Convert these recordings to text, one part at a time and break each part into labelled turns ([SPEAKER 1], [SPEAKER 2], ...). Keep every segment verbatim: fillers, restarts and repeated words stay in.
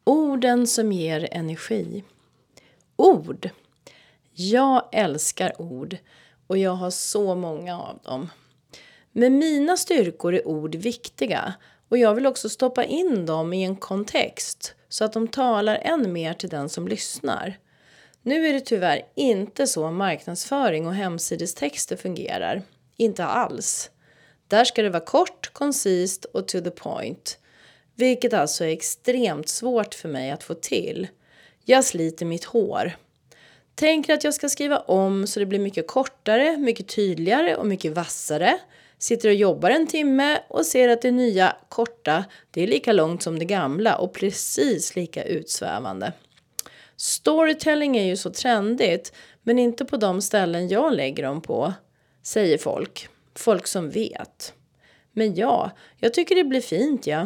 [SPEAKER 1] Orden som ger energi. Ord. Jag älskar ord och jag har så många av dem. Men mina styrkor är ord viktiga och jag vill också stoppa in dem i en kontext så att de talar än mer till den som lyssnar. Nu är det tyvärr inte så marknadsföring och hemsidestexter fungerar. Inte alls. Där ska det vara kort, koncist och to the point. Vilket alltså är extremt svårt för mig att få till. Jag sliter mitt hår. Tänker att jag ska skriva om så det blir mycket kortare, mycket tydligare och mycket vassare. Sitter och jobbar en timme och ser att det nya korta, det är lika långt som det gamla och precis lika utsvävande. Storytelling är ju så trendigt, men inte på de ställen jag lägger dem på, säger folk. Folk som vet. Men ja, jag tycker det blir fint, ja.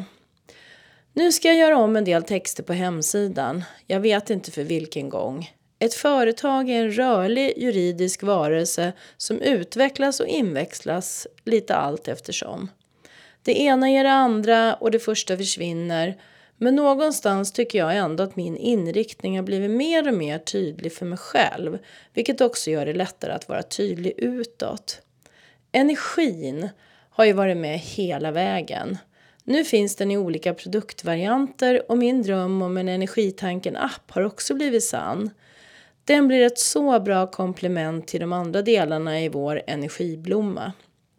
[SPEAKER 1] Nu ska jag göra om en del texter på hemsidan. Jag vet inte för vilken gång. Ett företag är en rörlig juridisk varelse som utvecklas och inväxlas lite allt eftersom. Det ena ger det andra och det första försvinner. Men någonstans tycker jag ändå att min inriktning har blivit mer och mer tydlig för mig själv. Vilket också gör det lättare att vara tydlig utåt. Energin har ju varit med hela vägen. Nu finns den i olika produktvarianter och min dröm om en energitanken-app har också blivit sann. Den blir ett så bra komplement till de andra delarna i vår energiblomma.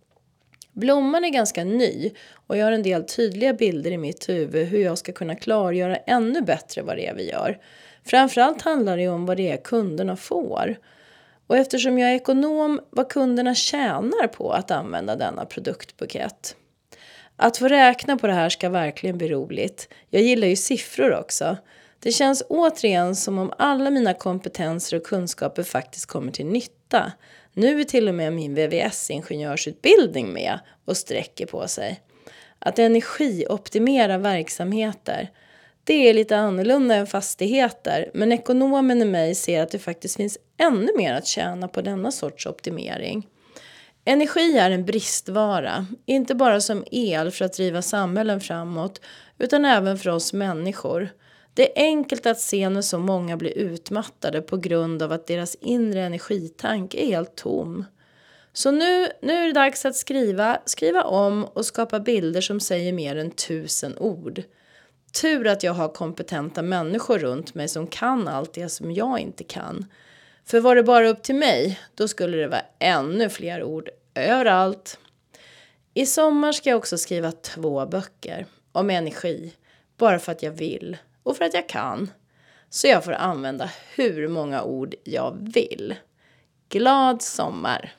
[SPEAKER 1] Blomman är ganska ny och jag har en del tydliga bilder i mitt huvud hur jag ska kunna klargöra ännu bättre vad det är vi gör. Framförallt handlar det om vad det är kunderna får. Och eftersom jag är ekonom, vad kunderna tjänar på att använda denna produktbukett. Att få räkna på det här ska verkligen bli roligt. Jag gillar ju siffror också. Det känns återigen som om alla mina kompetenser och kunskaper faktiskt kommer till nytta. Nu är till och med min V V S-ingenjörsutbildning med och sträcker på sig. Att energioptimera verksamheter, det är lite annorlunda än fastigheter. Men ekonomen i mig ser att det faktiskt finns ännu mer att tjäna på denna sorts optimering. Energi är en bristvara, inte bara som el för att driva samhällen framåt, utan även för oss människor. Det är enkelt att se när så många blir utmattade på grund av att deras inre energitank är helt tom. Så nu, nu är det dags att skriva, skriva om och skapa bilder som säger mer än tusen ord. Tur att jag har kompetenta människor runt mig som kan allt det som jag inte kan. För var det bara upp till mig, då skulle det vara ännu fler ord överallt. I sommar ska jag också skriva två böcker om energi. Bara för att jag vill och för att jag kan. Så jag får använda hur många ord jag vill. Glad sommar!